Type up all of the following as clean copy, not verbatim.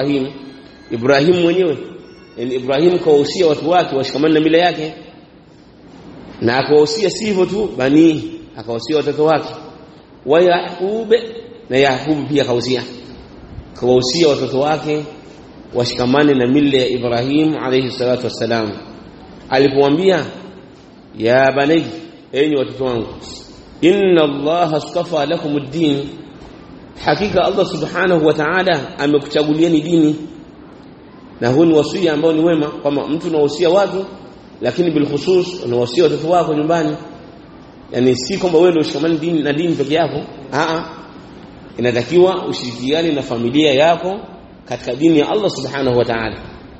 Ibrahim mwenyewe, yani Ibrahim kawahusia watu wake washikamane na mila yake, na akawahusia sivyo tu bani, akawahusia watoto wake wa Yaqub, na Yaqub pia kawahusia watoto wake washikamane na mila ya Ibrahim alayhi salatu wassalam. Alipomwambia ya bani, enyi watoto wangu, inna Allah astafa lakum ad-din, hakika Allah subhanahu wa ta'ala amekuchagulieni dini. Na huu ni wasia ambao ni wema, kama mtu anawahusia watu lakini bil khusus anawahusia watoto wako nyumbani, yani si kwamba wewe ndio ushikamane dini na dini peke yako, inatakiwa ushirikiane na familia yako katika dini ya Allah subhanahu wa ta'ala.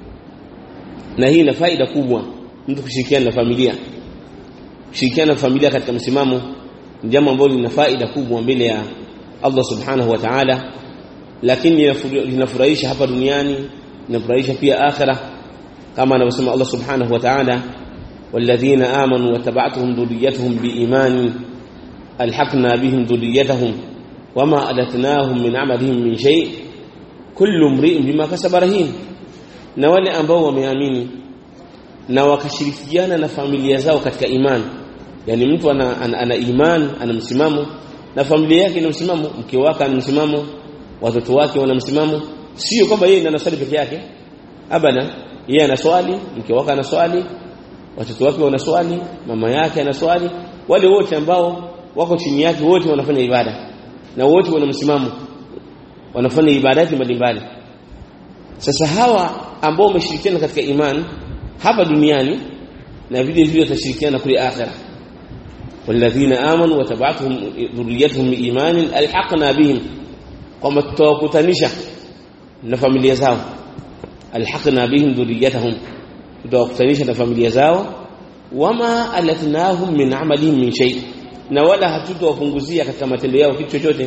Na hii ina faida kubwa, mtu kushirikiana na familia. Kushirikiana na familia katika msimamo ni jambo ambalo lina faida kubwa mbele ya Allah subhanahu wa ta'ala, lakini linafurahisha hapa duniani, linafurahisha pia akhirah, kama anavyosema Allah subhanahu wa ta'ala, walladhina amanu wattaba'tuhum dhurriyyatuhum biiman alhaqna bihim dhurriyyatahum wama alatnahum min amalihim min shay kullu imri'in bima kasaba rahin. Na wale ambao wameamini na wakashirikiana na familia zao katika imani, yani mtu ana imani, ana msimamo na familia yake ina msimamo, mke wake ana msimamo, watoto wake wana msimamo, sio kwamba yeye ndiye anaswali peke yake, abada. Yeye anaswali, mke wake anaswali, watoto wake wanaswali, mama yake anaswali, wale wote ambao wako chini yake wote wanafanya ibada na wote wana msimamo, wanafanya ibadati mbalimbali. Sasa hawa ambao wameshirikiana katika imani hapa duniani, na vile vile watashirikiana kule akhirah. والذين آمنوا وتبعتهم ذريتهم بإيمان ألحقنا بهم, كما توكutanisha na familia zao, alhaqna bihim dhurriyyatahum, توكutanisha na familia zao, wama alatnahum min amalihim min shay, na wala hatutawapunguzia katika matendo yao kitu chochote.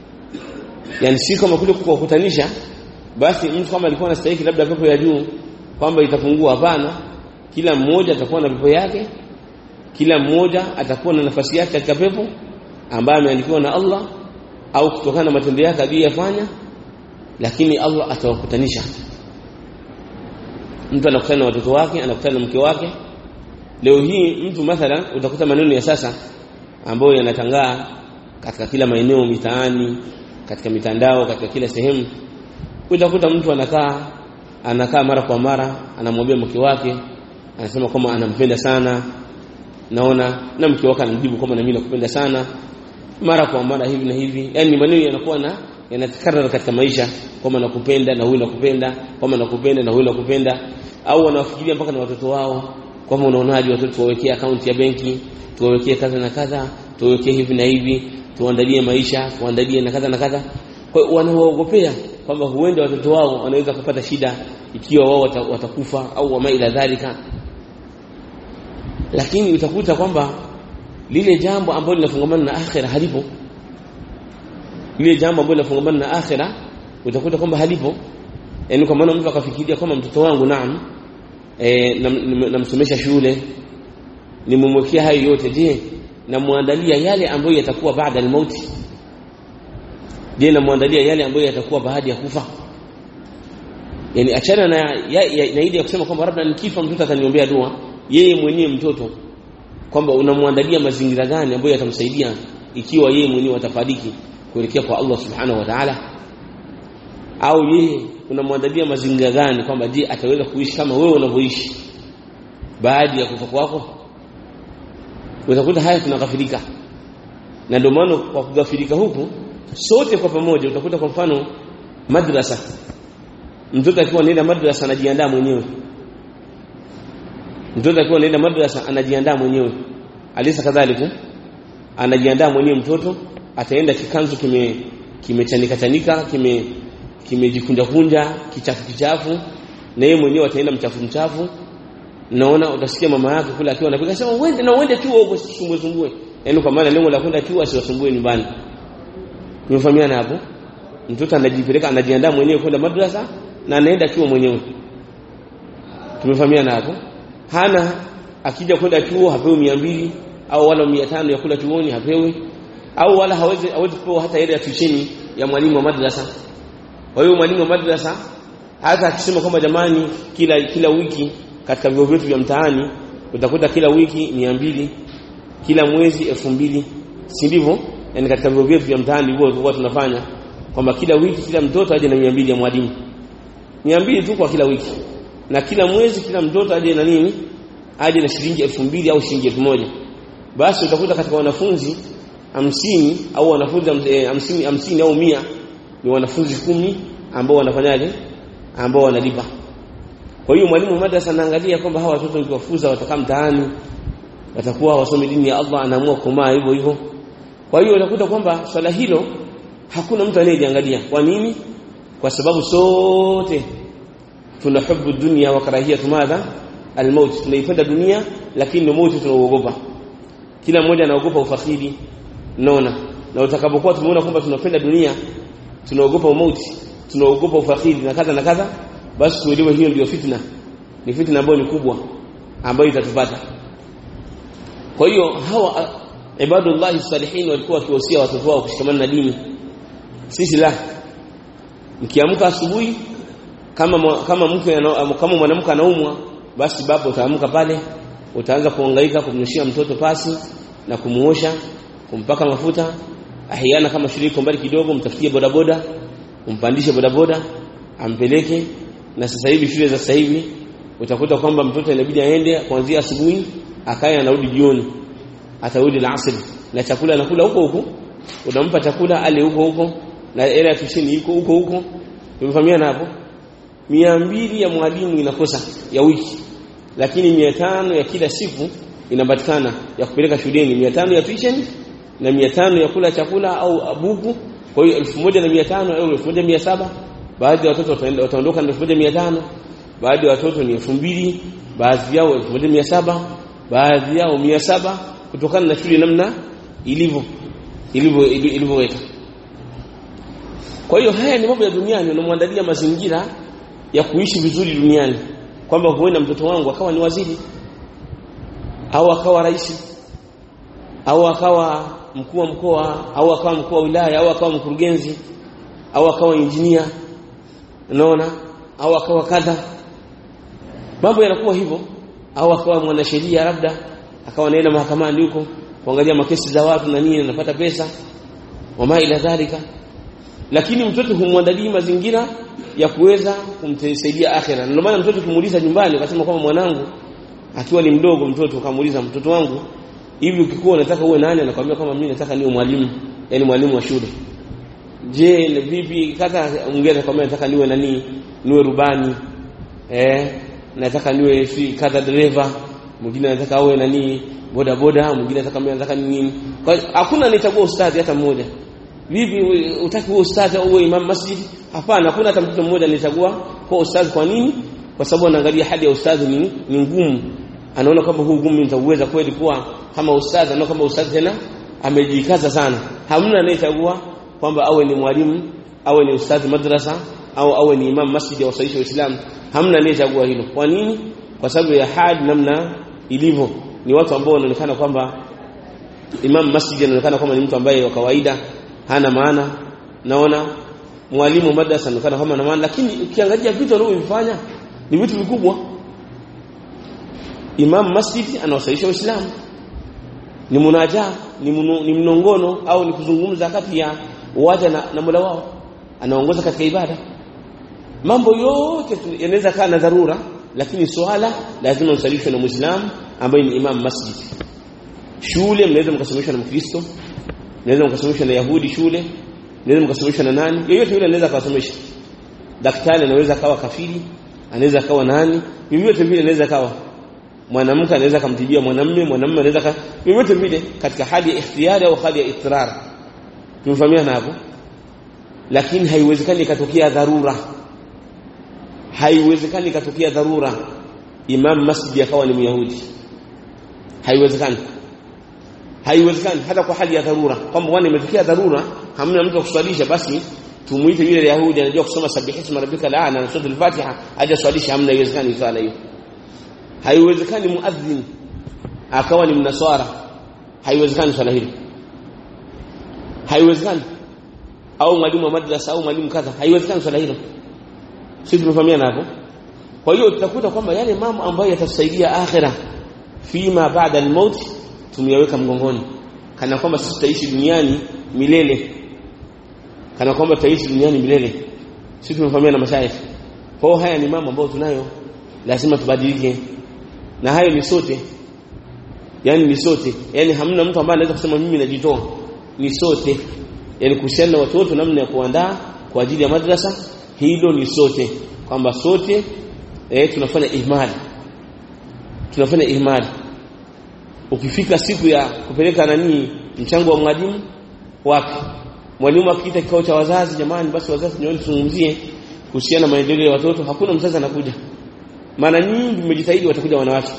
Yani si kama kule kukutanisha basi mtu kama alikuwa anastahili labda pepo ya juu kwamba itapungua, hapana. Kila mmoja atakuwa na pepo yake, kila mmoja atakuwa na nafasi yake katika pepo ambayo ameandikiwa na Allah au kutokana na matendo yake aliyofanya, lakini Allah atawakutanisha. Mtu anakutana na watoto wake, anakutana na mke wake. Leo hii mtu mathalan utakuta maneno ya sasa ambayo yanatangaa katika kila maeneo, mitaani, katika mitandao, katika kila sehemu. Utakuta mtu anakaa mara kwa mara anamwambia mke wake, anasema kama anampenda sana, naona na mke wake anamjibu kama na mimi nakupenda sana, mara kwa mara hivi na hivi. Yani maneno yanakuwa yanatakara katika maisha, kama nakupenda na huyu nakupenda, kama nakupenda na huyu nakupenda. Au wanafikiria mpaka na watoto wao, kama unaonaje watoto tuwawekee account ya benki, tuwawekee kadha na kadha, tuwawekee hivi na hivi, tuandalie maisha, tuandalie na kadha na kadha. Kwa hiyo wanaoogopea kwamba huenda watoto wao wanaweza kupata shida ikiwa wao watakufa au wama ila dhalika. Lakini utakuta kwamba lile jambo ambalo linafungamana na akhira halipo. Lile jambo ambalo linafungamana na akhira utakuta kwamba halipo. Yani kwa maana mtu akafikiria kama mtoto wangu namsomesha shule, nimemwekea hayo yote, je, namuandalia yale ambayo yatakuwa baada ya mauti? Je, namuandalia yale ambayo yatakuwa baada ya kufa? Yani achana na ile ya kusema kwamba labda nikifa mtoto ataniombea dua. Yeye mwenyewe mtoto, kwamba unamuandalia mazingira gani ambayo yatamsaidia ikiwa yeye mwenyewe atafariki kuelekea kwa Allah subhanahu wa ta'ala? Au yeye unamwandalia mazingira gani kwamba je ataweza kuishi kama wewe unavyoishi baada ya kufa kwako? Utakuta haya tunagafirika. Na ndio maana kwa kugafirika huku sote kwa pamoja utakuta kwa mfano madrasa, mtoto akiwa anaenda madrasa anajiandaa mwenyewe. Mtoto akiwa anaenda madrasa anajiandaa mwenyewe. Alisa kadhalika anajiandaa mwenyewe mtoto, ataenda kikanzu kimechanika kimejikunja kunja, kichafu, na yeye mwenyewe ataenda mchafu. Naona utasikia mama yake kula akiwa anapiga sema uende tu huko usisumbue. Yaani kwa maana lengo la kwenda tu asiwasumbue nyumbani. Nimefahamiana hapo? Mtoto anajipeleka, anajiandaa mwenyewe kwenda madrasa na anaenda akiwa mwenyewe. Tumefahamiana hapo? Hana akija kwenda chuo hapewi 200 au wala 500 ya kula chuoni hapewi, au wala hawezi kupewa hata ile ya tuition ya mwalimu wa madrasa. Kwa hiyo mwalimu wa madrasa hata akisema kwamba jamani kila wiki katika vyuo vyetu vya mtaani utakuta kila wiki 200, kila mwezi 2000, si ndivyo? Yani katika vyuo vyetu vya mtaani hivyo tunafanya kwamba kila wiki kila mtoto aje na 200 ya mwalimu, 200 tu kwa kila wiki, na kila mwezi kila mtoto aje na nini, aje na shilingi 2000 au shilingi 1000. Basi utakuta katika wanafunzi 50 au wanafunzi 50 au 100 ni wanafunzi 10 ambao wanafanyaje, ambao wanalipa. Kwa hiyo mwalimu madrasa anaangalia kwamba hawa watoto nikiwafuza watakaa mtaani, watakuwa wasomi dini ya Allah, anaamua kumaa hivyo hivyo. Kwa hiyo utakuta kwamba swala hilo hakuna mtu anayejiangalia. Kwa nini? Kwa sababu sote tunahubu dunia wa karahiyatu madha almaut, tunaipenda dunia lakini mauti tunaogopa. Kila mmoja anaogopa ufakiri, naona. Na utakapokuwa tumeona kwamba tunapenda dunia, tunaogopa mauti, tunaogopa ufakiri na kadha na kadha, basi tuelewe hiyo ndio fitna. Ni fitna ambayo ni kubwa ambayo itatupata. Kwa hiyo hawa ibadullah salihin walikuwa wakiwasia watoto wao kushikamana na dini. Sisi la, nikiamka asubuhi kama mwanamke anaumwa, basi baba utaamka pale, utaanza kuhangaika kumnyoshia mtoto pasi na kumuosha, kumpaka mafuta. Ahiana kama shule iko mbali kidogo, mtafutie bodaboda, umpandishe bodaboda ampeleke. Na sasa hivi shule za sasa hivi utakuta kwamba mtoto inabidi aende kuanzia asubuhi akae anarudi jioni, atarudi alasiri, na chakula anakula huko huko, unampa chakula ale huko huko, na era tushini iko huko huko. Tumefahamiana hapo? 200 ya mwalimu inakosa ya wiki, lakini 500 ya kila siku inapatikana ya kupeleka shuleni. 500 ya tuition na 500 ya kula chakula au abuku. Kwa hiyo 1500 au 1700. Baadhi ya watoto wataondoka na 1500, baadhi ya watoto ni 2000, baadhi yao 1700, baadhi yao 700, kutokana na shule namna ilivyoweka. Kwa hiyo haya ni mambo ya duniani, unamwandalia mazingira ya kuishi vizuri duniani, kwamba huenda mtoto wangu akawa ni waziri au akawa rais au akawa mkuu wa mkoa au akawa mkuu wa wilaya au akawa mkurugenzi au akawa engineer, unaona, au akawa kadha. Mambo yanakuwa hivyo. Au akawa mwanasheria, labda akawa naenda mahakamani huko kuangalia makesi za watu na nini, anapata pesa wama ila dhalika. Lakini mtoto humwandalii mazingira ya kuweza kumsaidia akhera. Ndio maana mtoto kimuuliza nyumbani akasema kwamba mwanangu akiwa ni mdogo, mtoto kamuuliza mtoto wangu, hivi ukikuwa unataka uwe nani? Anakuambia kama mimi nataka niwe mwalimu, yani mwalimu wa shule. Je, ni vipi? Kaka mwingine anakuambia nataka niwe nani, niwe rubani, nataka niwe kadha dereva, mwingine anataka awe nani boda boda, mwingine anataka nini. Kwa hakuna anayechagua ustadhi hata mmoja. Vipi utaki uwe ustadhi au uwe imam masjid? Hapana, hakuna hata mtu mmoja anayechagua kwa ustadhi. Kwa nini? Kwa sababu anaangalia hali ya ustadhi ni ngumu. Anaona kama huu ngumu nitaweza kweli kuwa kama ustadhi, anaona kama ustadhi tena amejikaza sana. Hamna anayechagua kwamba awe ni mwalimu, awe ni ustadhi madrasa, au awe ni imam masjid au sahihi wa Islam. Hamna anayechagua hilo. Kwa nini? Kwa sababu ya hali namna ilivyo. Ni watu ambao wanaonekana kwamba imam masjid anaonekana kama ni mtu ambaye wa kawaida, hana maana. Naona mwalimu madrasa anaonekana kama na maana, lakini ukiangalia vitu anavyofanya ni vitu vikubwa. Imam masjid anawasaisha Uislamu, ni munaja, ni mnongono au ni kuzungumza kati ya waja na Mola wao, anaongoza katika ibada. Mambo yote yanaweza kaa na dharura, lakini swala lazima usalishwe na Muislamu ambaye ni imam masjid. Shule mnaweza mkasomeshwa na Mkristo, mnaweza mkasomeshwa na Yahudi shule, mnaweza mkasomeshwa na nani, yeyote yule anaweza kusomesha. Daktari anaweza kawa kafiri, anaweza kawa nani, yeyote vile anaweza kawa. Mwanamke anaweza kumtibia mwanamume, mwanamume anaweza yeyote vile, katika hali ya ikhtiyari au hali ya ittirar. Tumefahamiana hapo? Lakini haiwezekani ikatokea dharura. Haiwezekani ikatokea dharura imam masjid akawa ni Myahudi. Haiwezekani. Haiwezekani hata kwa hali ya dharura. Kwamba wani imetokea dharura, hamna mtu kuswalisha, basi tumuite yule Yahudi anajua kusoma sabihisma rabbika la'ana na sura al-Fatiha aje swalisha. Hamna, haiwezekani swala hiyo. Haiwezekani muadhin akawa ni mnaswara. Haiwezekani swala hilo. Haiwezekani. Au mwalimu wa madrasa au mwalimu kadha, haiwezekani swala hilo. sisi tumefahamiana hapo. Kwa hiyo tutakuta kwamba yale mambo ambayo yatasaidia akhira fima baada al-maut tumeyaweka mgongoni, kana kwamba sisi tutaishi duniani milele, kana kwamba tutaishi duniani milele. Sisi tumefahamiana na mashaikh. Kwa haya ni mambo ambayo tunayo lazima tubadilike, na hayo ni sote, yani ni sote, yani hamna mtu ambaye anaweza kusema mimi najitoa, ni sote. Yani kuhusiana na watoto namna ya kuandaa kwa ajili ya madrasa, hilo ni sote, kwamba sote tunafanya ihmali. Ukifika siku ya kupeleka mchango wa mwalimu wapi, mwalimu akiita kikao cha wazazi, jamani basi wazazi nyooni tuzungumzie kuhusiana na maendeleo ya watoto, hakuna mzazi anakuja. Mara nyingi mmejitahidi, watakuja wanawake,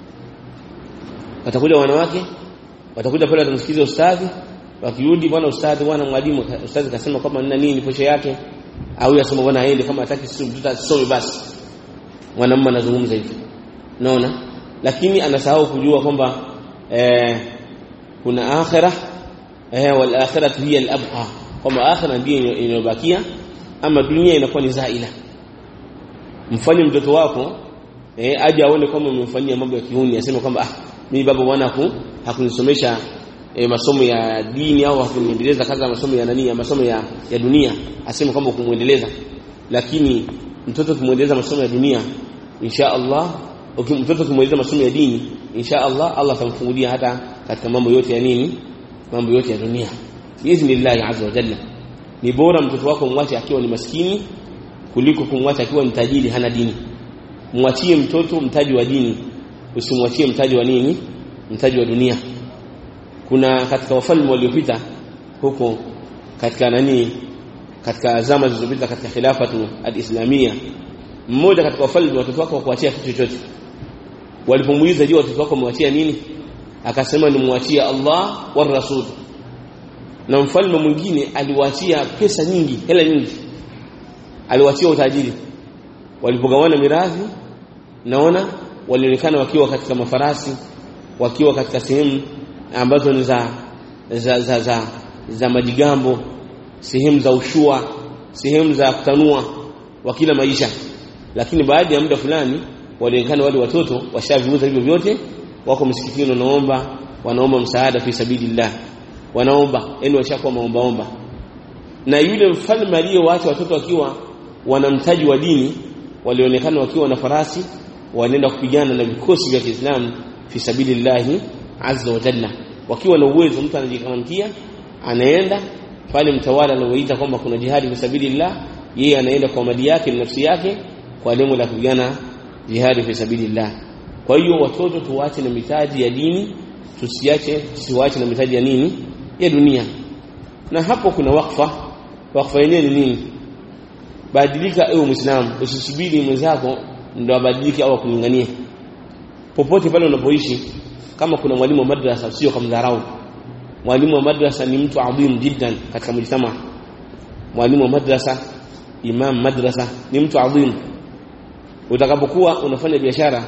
watakuja pale watamsikiza ustadhi, wakirudi bwana ustadhi, bwana mwalimu, ustadhi kasema kama nini posho yake, au yasema bwana aende, kama hataki sisi mtoto asome basi. Mwanamume anazungumza hivyo, naona, lakini anasahau kujua kwamba kuna akhirah, wal akhiratu hiya al-abqa, kwamba akhirah ndiyo inayobakia, ama dunia inakuwa ni zaila. Mfanye mtoto wako aje aone kama umemfanyia mambo ya kihuni, aseme kwamba mimi baba bwana hakunisomesha masomo ya dini, au hakuniendeleza kaza masomo ya ya masomo ya dunia, aseme kwamba kumuendeleza. Lakini mtoto kumuendeleza masomo ya dunia, insha Allah, mtoto kumuendeleza masomo ya dini, insha Allah, Allah atamfungulia hata katika mambo yote ya mambo yote ya dunia biiznillah azza wa jalla. Ni bora mtoto wako umwache akiwa ni maskini kuliko kumwacha akiwa ni tajiri hana dini. Mwachie mtoto mtaji wa dini, usimwachie mtaji wa mtaji wa dunia. Kuna katika wafalme waliopita huko katika zama zilizopita katika khilafatu al-islamia, mmoja katika wafalme watoto wake hawakuachia kitu chochote. Walipomuuliza, je, watoto wako mwachia nini? Akasema ni muachia Allah wa Rasul. Na mfalme mwingine aliwaachia pesa nyingi, hela nyingi, aliwaachia utajiri. Walipogawana mirathi, naona walionekana wakiwa katika mafarasi, wakiwa katika sehemu ambazo ni za majigambo, sehemu za ushua, sehemu za kutanua, wakila maisha. Lakini baada ya muda fulani walionekana wale watoto washaviuza hivyo vyote, wako msikitini wanaomba msaada fi sabilillah, wanaomba, washakuwa maomba. Na yule mfalme aliyewaacha watoto wakiwa wanamtaji wa dini, walionekana wakiwa na farasi, wanaenda kupigana na vikosi vya Kiislamu fi sabilillah azza wa jalla, wakiwa na uwezo. Mtu anajikamkia, anaenda pale, mtawala anaoita kwamba kuna jihadi fi sabilillah, yeye anaenda kwa mali yake na nafsi yake kwa lengo la kupigana jihadi fi sabilillah. Kwa hiyo watoto tuache na mitaji ya dini, tusiwache na mitaji ya ya dunia. Na hapo kuna wakfa yenyewe ni nini? Badilika ewe Muislamu, usisubiri mwenzako ndio abadilike au kulingania. Popote pale unapoishi, kama kuna mwalimu wa madrasa, sio kumdharau. Mwalimu wa madrasa ni mtu adhim jiddan katika mjtama. Mwalimu wa madrasa, imam madrasa ni mtu adhim. Utakapokuwa unafanya biashara,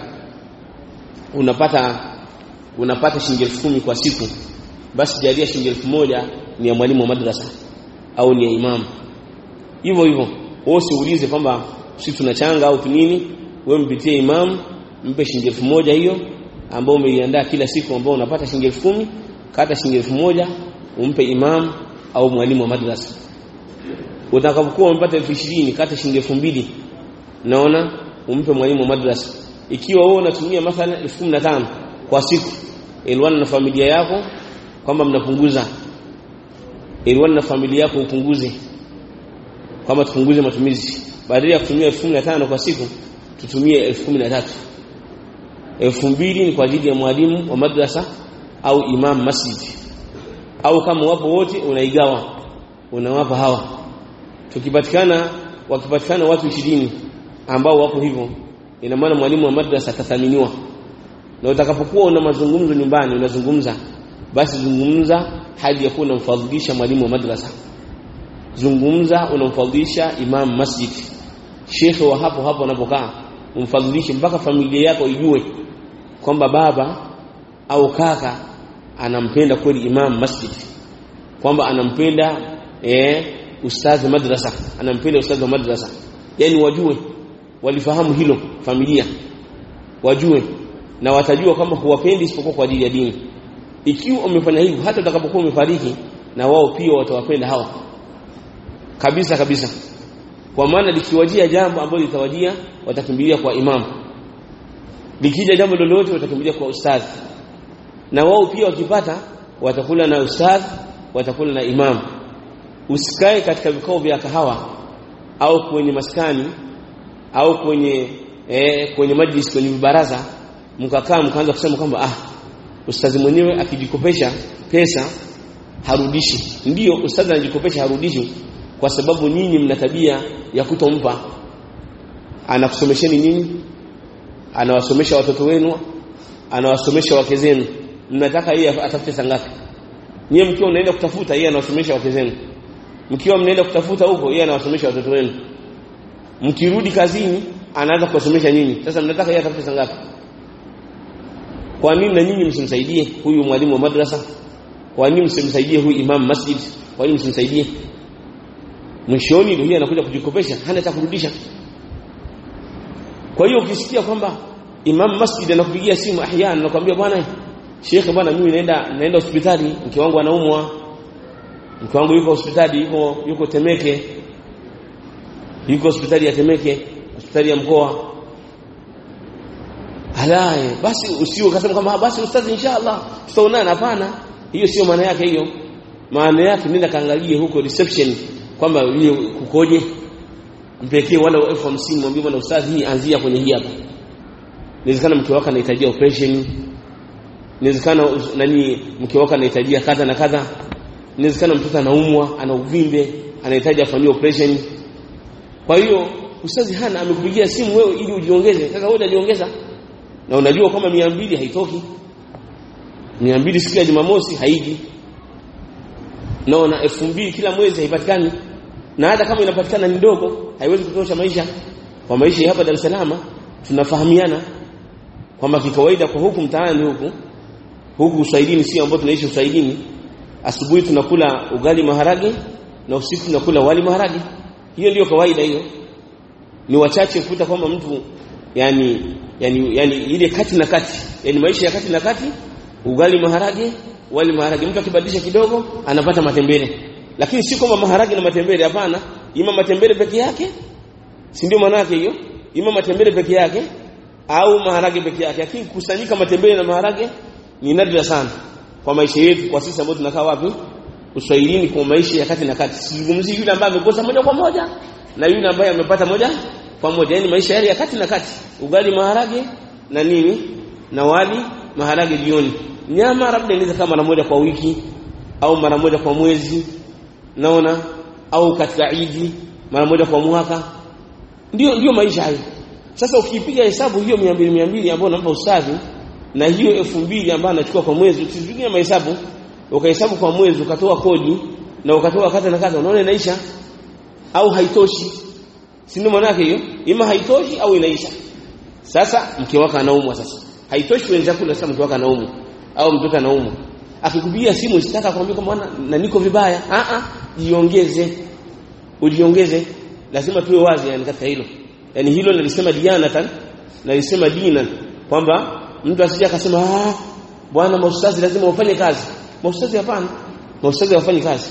unapata shilingi 10,000 kwa siku, basi jalia shilingi 1,000 ni ya mwalimu wa madrasa au ni ya imam. Hivyo wewe usiulize kwamba sisi tunachanga au nini. Wewe mpitie imam, mpe shilingi 1,000 hiyo ambao umeiandaa kila siku, ambao unapata shilingi 10,000, kata shilingi 1,000 umpe imam au mwalimu wa madrasa. Utakapokuwa umepata 20,000, kata shilingi 2,000, naona umpe mwalimu wa madrasa. Ikiwa wewe unatumia mathalan 15,000 kwa siku, elwana na familia yako kwamba mnapunguza, elwana na familia yako upunguze, kama tupunguze matumizi, badala ya kutumia 15,000 kwa siku tutumie 13,000. 2,000 ni kwa ajili ya mwalimu wa madrasa au imam masjid, au kama wapo wote unaigawa, unawapa hawa. Wakipatikana watu 20 ambao wako hivyo, ina maana mwalimu wa madrasa atathaminiwa. Na utakapokuwa una mazungumzo nyumbani, unazungumza, basi zungumza hadi yakuwa unamfadhilisha mwalimu wa madrasa. Zungumza unamfadhilisha imam masjid, shekhe wa hapo anapokaa, umfadhilishe mpaka familia yako ijue kwamba baba au kaka anampenda kweli imam masjid, kwamba anampenda ustadhi madrasa, anampenda ustadhi wa madrasa. yani wajue, walifahamu hilo familia, wajue na watajua kama huwapendi isipokuwa kwa ajili ya dini. Ikiwa umefanya hivyo, hata utakapokuwa umefariki na wao pia watawapenda hao kabisa kabisa. Kwa maana likiwajia jambo ambalo litawajia, watakimbilia kwa imamu. Likija jambo lolote watakimbilia kwa ustadhi. Na wao pia wakipata watakula na ustadhi, watakula na imamu. Usikae katika vikao vya kahawa au kwenye maskani au kwenye majlis, kwenye baraza, mkakaa mkaanza kusema kwamba ustadhi mwenyewe akijikopesha pesa harudishi. Ndio, ustadhi anajikopesha harudishi kwa sababu nyinyi mna tabia ya kutompa. Anakusomesheni nyinyi, anawasomesha watoto wenu, anawasomesha wake zenu. Mnataka yeye atafute sangapi? Nyinyi mkiwa mnaenda kutafuta, yeye anawasomesha wake zenu. Mkiwa mnaenda kutafuta huko, yeye anawasomesha watoto wenu. Mkirudi kazini, anaanza kuwasomesha nyinyi. Sasa mnataka yeye atafute sangapi? Kwa nini na nyinyi msimsaidie huyu mwalimu wa madrasa? Kwa nini msimsaidie huyu imam masjid? Kwa nini msimsaidie? Mwishoni ndio anakuja kujikopesha, hana cha kurudisha. Kwa hiyo ukisikia kwamba imam masjid anakupigia simu ahyana, anakuambia bwana Sheikh, bwana mimi naenda hospitali, mke wangu anaumwa. Mke wangu yuko hospitali, yuko Temeke. Yuko hospitali ya Temeke, hospitali ya mkoa. Halaye, basi usio kasema kama basi ustadhi inshallah tutaonana. Hapana, hiyo sio maana yake hiyo. Maana yake nenda kaangalie huko reception kwamba hiyo kukoje. Mpekee wala 1050, mwambie bwana ustadhi, hii anzia kwenye hii hapa. Inawezekana mke wako anahitaji operation. Inawezekana mke wako anahitaji kadha na kadha. Inawezekana mtoto anaumwa, ana uvimbe, anahitaji afanywe operation. Kwa hiyo ustadhi hana amekupigia simu wewe ili ujiongeze. Sasa wewe unajiongeza na unajua kama 200 haitoki. 200 siku ya Jumamosi haiji. Na 2000 kila mwezi haipatikani. Na hata kama inapatikana ni ndogo, haiwezi kutosha maisha. Kwa maisha hapa Dar es Salaam tunafahamiana kwamba kikawaida kwa huku mtaani huku Uswahilini, si ambao tunaishi Uswahilini, asubuhi tunakula ugali maharage na usiku tunakula wali maharage. Hiyo ndio kawaida hiyo. Ni wachache kukuta kwamba mtu yani ile kati na kati, yani maisha ya kati na kati, ugali maharage, wali maharage. Mtu akibadilisha kidogo anapata matembele. Lakini si kama maharage na matembele, hapana. Ima matembele peke yake, si ndio maana yake hiyo? Ima matembele peke yake au maharage peke yake. Lakini kusanyika matembele na maharage ni nadra sana kwa maisha yetu, kwa sisi ambao tunakaa wapi Uswahilini, kwa maisha ya kati na kati. Sizungumzi yule ambaye amekosa moja kwa moja na yule ambaye amepata moja kwa moja, yani maisha yale ya kati na kati. Ugali maharage na na wali maharage jioni. Nyama labda inaweza kama mara moja kwa wiki au mara moja kwa mwezi, naona, au katika Eid mara moja kwa mwaka. Ndio maisha hayo. Sasa ukipiga hesabu hiyo 200 ambayo unampa ustadhi na hiyo 2000 ambayo anachukua kwa mwezi, ukipiga mahesabu, ukahesabu kwa mwezi, ukatoa kodi na ukatoa kata na kata, unaona inaisha au haitoshi? Si ndio maana yake hiyo? Ima haitoshi au inaisha. Sasa mke wako anaumwa, sasa haitoshi wewe chakula, sasa mke wako anaumwa au mtoto anaumwa, akikupigia simu usitaka kumwambia kwamba na niko vibaya. Jiongeze, ujiongeze. Lazima tuwe wazi yani katika hilo. Yani hilo nalisema dianatan, nalisema dina, kwamba mtu asije akasema bwana maustazi lazima ufanye kazi. Maustazi hapana. Maustazi wafanye kazi.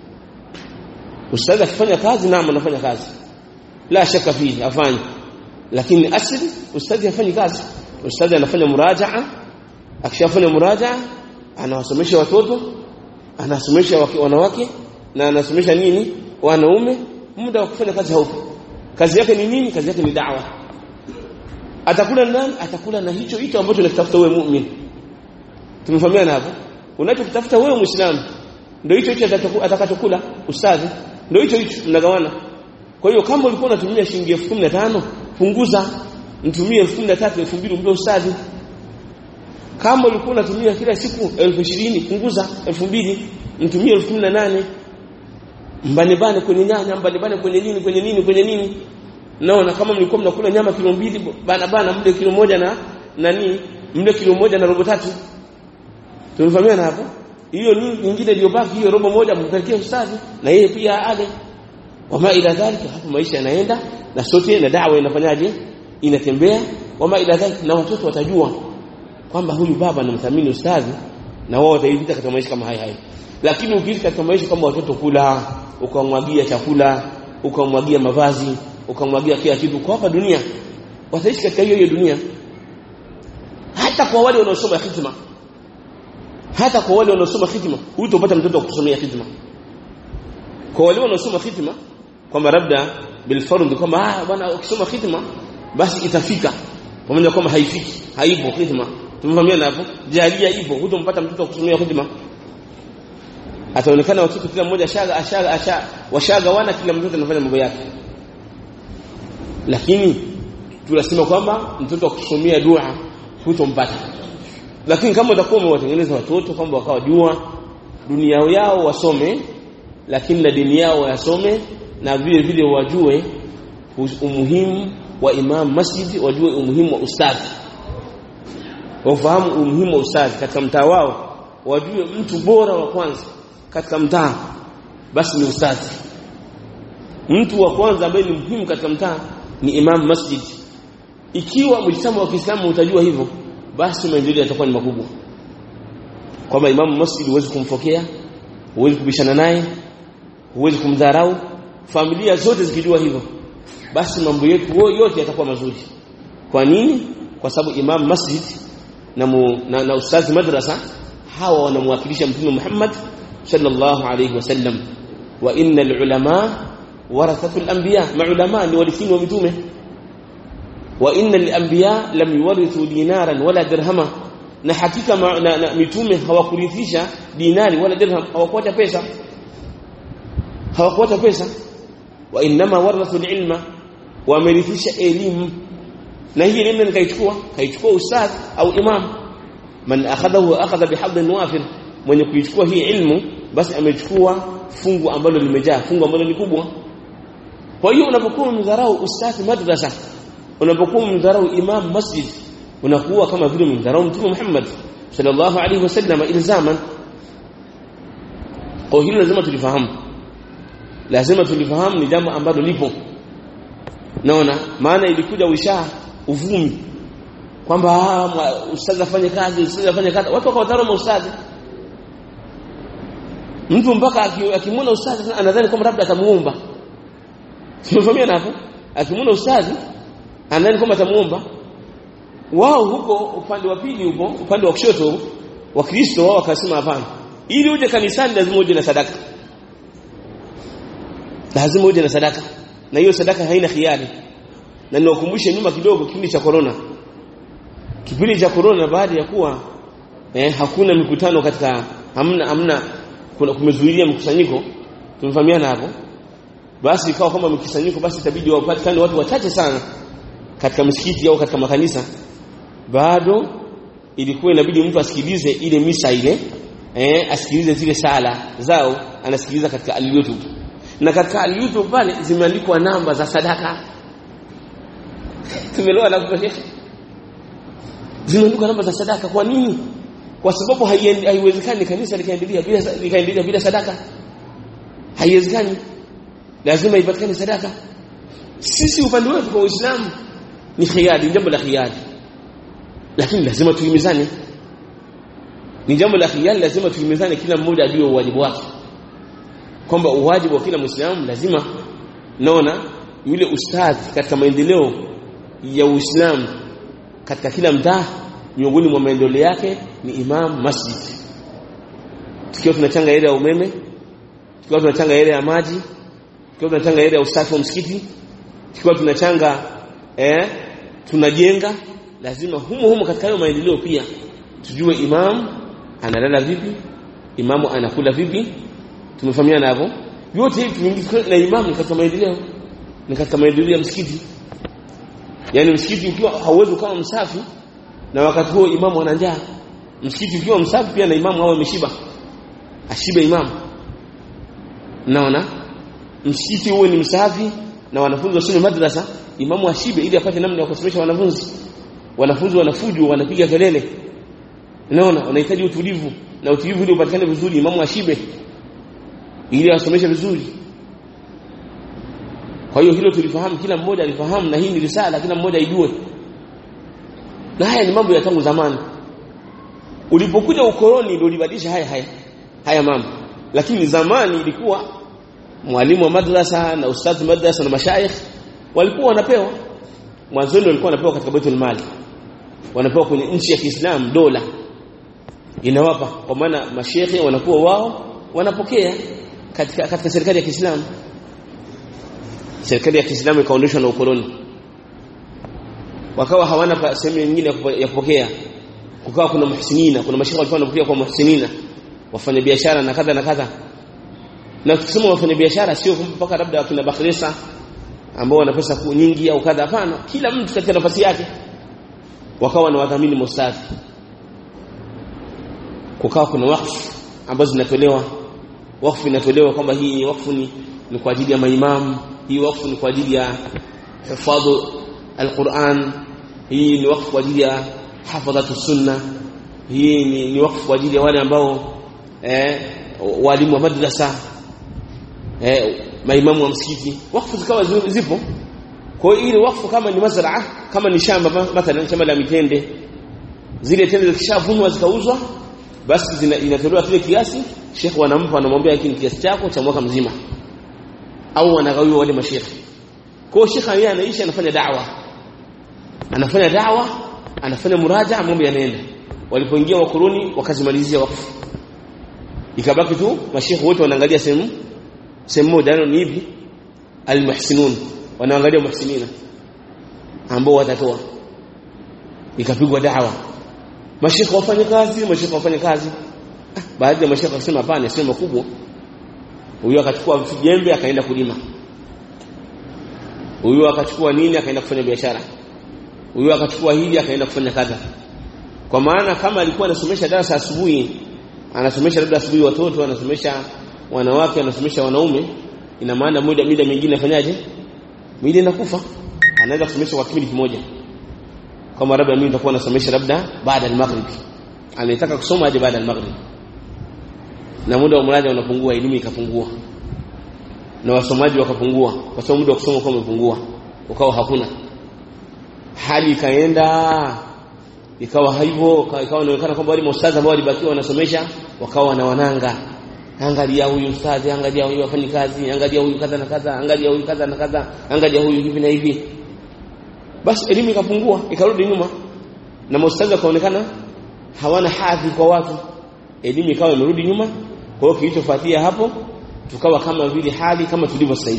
Ustazi akifanya kazi na anafanya kazi, la shaka fihi, afanye. Lakini asili ustazi afanye kazi. Ustazi anafanya murajaa. Akishafanya murajaa anawasomesha watoto, anasomesha wanawake na anasomesha wanaume. Muda wa kufanya kazi haupo. Kazi yake ni nini? Kazi yake ni da'wa. Atakula nani? Atakula na hicho ambacho unatafuta wewe muumini. Tumefahamiana hapo? Unachokitafuta wewe Muislamu ndio hicho atakachokula ustadhi, ndio hicho mnagawana. Kwa hiyo kama ulikuwa unatumia shilingi 15,000, punguza, mtumie 13,000, 2,000 mpe ustadhi. Kama ulikuwa unatumia kila siku 20,000, punguza 2,000, mtumie 18,000. Mbane kwenye nyanya, mbane kwenye nini. Naona kama mlikuwa mnakula nyama kilo 2, bana mle kilo 1 na mle kilo 1 na robo 3. Tumefahamiana hapo? Hiyo nyingine iliyobaki, hiyo robo 1 mpelekee ustadhi na yeye pia ale. wama ila dhalika, hapo maisha yanaenda na sote na da'wa inafanyaje, inatembea. Wama ila dhalika, na watoto watajua kwamba huyu baba anamthamini ustadhi, na wao wataipita katika maisha kama haya. Lakini ukifika katika maisha kama watoto kula, ukamwagia chakula, ukamwagia mavazi, ukamwagia kila kitu kwa hapa dunia, wataishi katika hiyo dunia. Hata kwa wale wanaosoma hikma, hata kwa wale wanaosoma hikma, hutopata mtoto wa kusomea hikma. Kwa wale wanaosoma hikma kwamba labda bil fardh, kama bwana ukisoma hikma basi itafika, pamoja kama haifiki, haipo hikma. Tumefahamiana hapo? Jalia ipo, hutompata mtoto wa kusomea hikma. Ataonekana watoto kila mmoja washaga wana, kila mtoto anafanya mambo yake. Lakini tunasema kwamba mtoto wa kusomea dua hutompata. Lakini kama utakuwa umewatengeneza watoto kwamba wakawajua dunia yao wasome, lakini na dini yao wasome, na vile vile wajue umuhimu wa imam masjid, wajue umuhimu wa ustadhi, wafahamu umuhimu wa ustadhi katika mtaa wao, wajue mtu bora wa kwanza katika mtaa basi ni ustadhi. Mtu wa kwanza ambaye ni muhimu katika mtaa ni imam masjid. Ikiwa mjitama wa Kiislamu utajua hivyo, basi maendeleo yatakuwa ni makubwa. Kwamba imam masjid huwezi kumfokea, huwezi kubishana naye, huwezi kumdharau. Familia zote zikijua hivyo, basi mambo yetu yote yatakuwa mazuri. Kwa nini? Kwa sababu imam masjid na ustadhi madrasa hawa wanamwakilisha Mtume Muhammad sallallahu alayhi wasallam. Wa innal ulama warathatul anbiya, maulama ni warithi wa mitume. Wa innal anbiya lam yuwarithu dinaran wala dirhama, na hakika mitume hawakurithisha dinari wala dirham, hawakuacha pesa, hawakuacha pesa. Wa inma warathul ilma, wamerithisha elimu. Na hii elimu nikaichukua ustadh au imam. Man akhadahu akhadha bihadhin wafir, mwenye kuichukua hii ilmu basi amechukua fungu ambalo limejaa, fungu ambalo ni kubwa. Kwa hiyo unapokuwa mdharau ustadhi madrasa, unapokuwa mdharau imam masjid, unakuwa kama vile mdharau Mtume Muhammad sallallahu alaihi wasallam ilzaman. Kwa hiyo lazima tulifahamu ni jambo ambalo lipo. Naona maana ilikuja uvumi kwamba ustadhi afanye kazi, watu wakawatharau ustadhi. Mtu mpaka akimwona ustadhi anadhani kwamba labda atamuomba. Tumefahamia hapo? Akimwona ustadhi anadhani kwamba atamuomba. Wao huko upande wa pili, huko upande wa kushoto wa Kristo, wao wakasema hapana, ili uje kanisani lazima uje na sadaka. Lazima uje na sadaka, na hiyo sadaka haina khiari. Na niwakumbushe nyuma kidogo, kipindi cha corona. Kipindi cha corona, baada ya kuwa hakuna mikutano katika, hamna kumezuilia mkusanyiko, tumefahamiana hapo. Basi ikawa kama mkusanyiko, basi itabidi wapatikane watu wachache sana katika msikiti au katika makanisa. Bado ilikuwa inabidi mtu asikilize ile misa ile, asikilize zile sala zao, anasikiliza katika YouTube. Na katika YouTube pale zimeandikwa namba za sadaka. Tumeelewa na kutosha. Zimeandikwa namba za sadaka. Kwa nini? Kwa sababu haiwezekani kanisa likaendelea bila sadaka. Haiwezekani. Lazima ipatikane sadaka. Sisi upande wetu kwa Uislamu ni khiari, jambo la khiari. Lakini lazima tuhimizane. Ni jambo la khiari, lazima tuhimizane, kila mmoja ajue wajibu wake. Kwamba uwajibu wa kila Muislamu lazima, naona yule ustadhi katika maendeleo ya Uislamu katika kila mtaa, miongoni mwa maendeleo yake ni imam masjid. Tukiwa tunachanga ile ya umeme, tukiwa tunachanga ile ya maji, tukiwa tunachanga ile ya usafi wa msikiti, tukiwa tunachanga tunajenga, lazima humo katika hayo maendeleo pia tujue imam analala vipi, imamu anakula vipi. Tumefahamiana hapo? Yote hivi tumeingizwa na imamu katika maendeleo, ni katika maendeleo ya msikiti. Yaani msikiti ukiwa hauwezi kama msafi na wakati huo imamu ana njaa, msikiti ukiwa msafi pia na imamu awe ameshiba, ashibe imamu. Naona msikiti uwe ni msafi na wanafunzi wasome madrasa, imamu ashibe ili apate namna ya kusomesha wanafunzi. Wanafunzi wanafuju, wanapiga kelele. Naona wanahitaji utulivu, na utulivu ndio upatikane vizuri, imamu ashibe ili asomeshe vizuri. Kwa hiyo hilo tulifahamu, kila mmoja alifahamu, na hii ni risala kila mmoja ajue. Na haya ni mambo ya tangu zamani. Ulipokuja ukoloni ndio ulibadilisha haya mambo. Lakini zamani ilikuwa mwalimu wa madrasa na ustadhi madrasa na mashaikh walikuwa wanapewa. Mwanzoni walikuwa wanapewa katika Baitul Mali. Wanapewa kwenye nchi ya Kiislamu, dola inawapa, kwa maana mashaikh wanakuwa wao wanapokea katika serikali ya Kiislamu. Serikali ya Kiislamu ikaondoshwa na ukoloni. Wakawa hawana sehemu nyingine ya kupokea. Kukawa kuna muhsinina, kuna mashaikh walikuwa wanapokea kwa muhsinina, wafanya biashara na kadha na kadha. Na tukisema wafanya biashara sio mpaka labda wakina Bakhresa ambao wana pesa nyingi au kadha, hapana, kila mtu katika nafasi yake. Wakawa na wadhamini mustadhi. Kukawa kuna wakfu ambazo zinatolewa. Wakfu inatolewa kwamba hii wakfu ni kwa ajili ya maimamu, hii wakfu ni kwa ajili ya hifadhu al-Qur'an, hii ni wakfu kwa ajili ya hafadhatu sunna, hii ni wakfu kwa ajili ya wale ambao walimu wa madrasa, maimamu wa msikiti. Wakfu zikawa zipo. Kwa hiyo ile wakfu kama ni mazraa, kama ni shamba, mathalan shamba la mitende, zile tende zikishavunwa zikauzwa, basi inatolewa kile kiasi, sheikh wanampa, anamwambia hiki ni kiasi chako cha mwaka mzima, au wanagawiwa wale masheikh. Kwa hiyo sheikh yeye anaishi, anafanya da'wa, anafanya muraja, mambo yanaenda. Walipoingia wakoloni wakazimalizia wakfu, ikabaki tu masheikh wote wanaangalia sehemu moja, ni hivi almuhsinun, wanaangalia muhsinina ambao watatoa. Ikapigwa da'wa, masheikh wafanye kazi. Baadhi ya masheikh wakasema hapana, sio makubwa. Huyo akachukua jembe akaenda kulima, huyo akachukua nini akaenda kufanya biashara, huyo akachukua hili akaenda kufanya kadha. Kwa maana kama alikuwa anasomesha darasa asubuhi, anasomesha labda asubuhi watoto, anasomesha wanawake, anasomesha wanaume, ina maana mida mingine afanyaje? Mida inakufa. Anaweza kusomesha kwa kipindi kimoja. Kama labda mimi nitakuwa nasomesha labda baada ya maghrib, anataka kusoma hadi baada ya maghrib, na muda wa mraja unapungua, elimu ikapungua na wasomaji wakapungua, kwa sababu muda wa kusoma kwa umepungua, ukawa hakuna. Hali ikaenda ikawa hivyo, ikawa inaonekana kwamba wale maustadhi ambao walibakiwa wanasomesha wakawa na wananga. Angalia huyu ustadhi, angalia huyu afanye kazi, angalia huyu kadha na kadha, angalia huyu kadha na kadha, angalia huyu hivi na hivi. Basi elimu ikapungua, ikarudi nyuma, na maustadhi wakaonekana hawana hadhi kwa watu. Elimu ikawa imerudi nyuma. Kwa hiyo kilichofuatia hapo, tukawa kama vile hali kama tulivyo sasa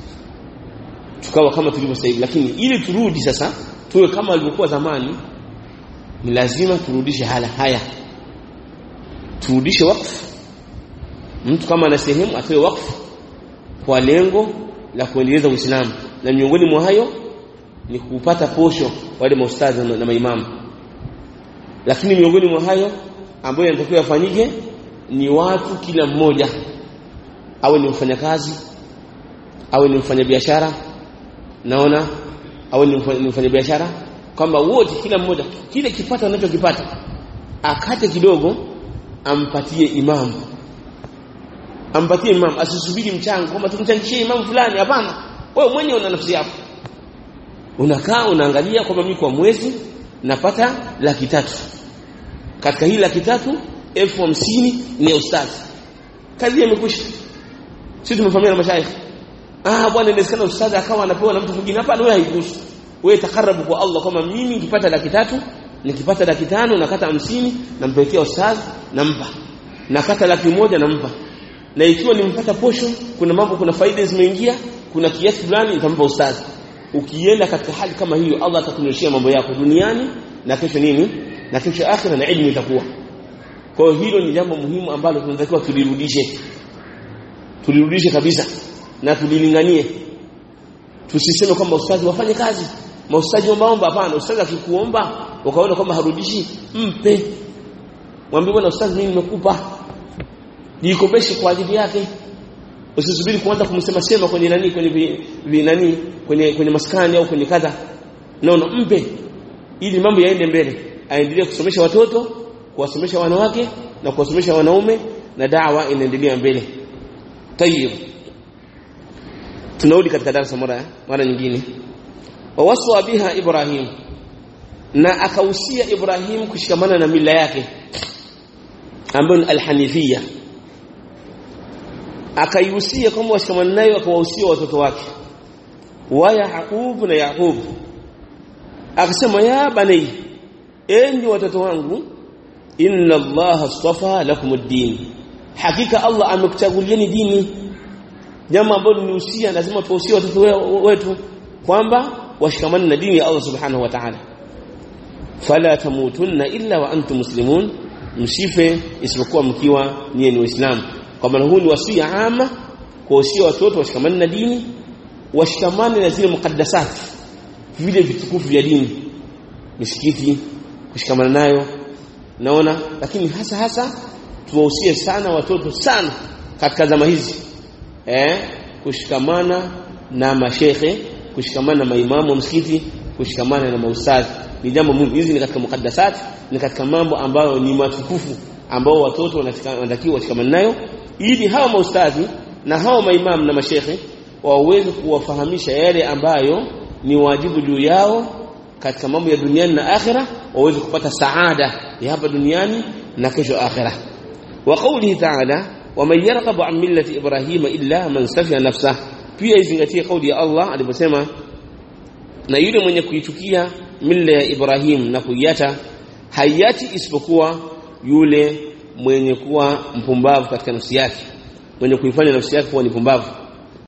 hivi. Lakini ili turudi sasa tuwe kama walivyokuwa zamani, ni lazima turudishe haya. Turudishe wakfu. Mtu kama ana sehemu atoe wakfu kwa lengo la kuendeleza Uislamu, na miongoni mwa hayo ni kupata posho wale maustadhi na maimamu. Lakini miongoni mwa hayo ambayo yanatakiwa yafanyike ni watu kila mmoja awe ni mfanyakazi, awe ni mfanyabiashara, awe ni mfanyabiashara, kwamba wote kila mmoja kile kipato anachokipata akate kidogo ampatie imam. Asisubiri mchango kwamba tumchangishie imam fulani, hapana. Wewe mwenyewe una nafsi yako, unakaa unaangalia kwamba mimi kwa mwezi napata 300,000. Katika hii 300,000 50,000 ni ustadhi. Kazi imekwisha. Sisi tumefahamiana na mashaikh. Bwana inawezekana ustadhi akawa anapewa na mtu mwingine, hapana, wewe haikuhusu. Wewe takarabu kwa Allah kama mimi nikipata 300,000, nikipata 500,000 nakata 50 nampelekea ustadhi, nampa. Nakata 100,000 nampa. Na ikiwa nimpata posho, kuna faida zimeingia, kuna kiasi fulani nitampa ustadhi. Ukienda katika hali kama hiyo, Allah atakunyoshia mambo yako duniani na kesho na kesho akhira, na elimu itakuwa. Kwa hiyo hilo ni jambo muhimu ambalo tunatakiwa tulirudishe kabisa na tulilinganie. Tusiseme kwamba ustadhi wafanye kazi, maustadhi omba, hapana. Ustadhi akikuomba ukaona kwamba harudishi, mpe. Mwambie bwana ustadhi, mimi nimekupa, nikopeshe kwa ajili yake. Usisubiri kuanza kumsema kwenye kwenye maskani au kwenye kadha. Mpe ili mambo yaende mbele, aendelee kusomesha watoto, kuwasomesha wanawake na kuwasomesha wanaume, na da'wa inaendelea mbele. Tayeb. tunarudi katika darasa mara nyingine. Wawaswa biha Ibrahim, na akahusia Ibrahim kushikamana na mila yake ambayo ni al-hanifia. Akaihusia kama washikamana nayo, akawahusia watoto wake wa Yaqub na Yaqub. Akasema ya bani, enyi watoto wangu, inna Allah astafa lakum ad-din, hakika Allah amekuchagulieni dini. Jambo ambalo ni usia, lazima tuwahusie watoto wetu kwamba washikamane na dini ya Allah subhanahu wa ta'ala. Fala tamutunna illa wa antum muslimun, msife isipokuwa mkiwa ni waislamu. Kwa maana huu ni wasia ama kuwahusia watoto washikamane na dini, washikamane na zile mukaddasati, vile vitukufu vya dini, misikiti kushikamana nayo, naona. Lakini hasa tuwahusie sana watoto sana katika zama hizi kushikamana na mashehe, kushikamana na maimamu wa msikiti, kushikamana na maustadhi. Ni jambo muhimu. Hizi ni katika mukaddasati, ni katika mambo ambayo ni matukufu ambao watoto wanatakiwa washikamane nayo, ili hawa maustadhi na hawa maimamu na mashehe waweze kuwafahamisha yale ambayo ni wajibu juu yao katika mambo ya duniani na akhira, waweze kupata saada ya hapa duniani na kesho akhira. Wa qawlihi ta'ala, wa man yarghabu an millati Ibrahima illa man safiha nafsahu, pia izingatie kauli ya Allah aliposema, na yule mwenye kuitukia mila ya Ibrahim na kuiacha hayati isipokuwa yule mwenye kuwa mpumbavu katika nafsi yake, mwenye kuifanya nafsi yake kuwa ni pumbavu.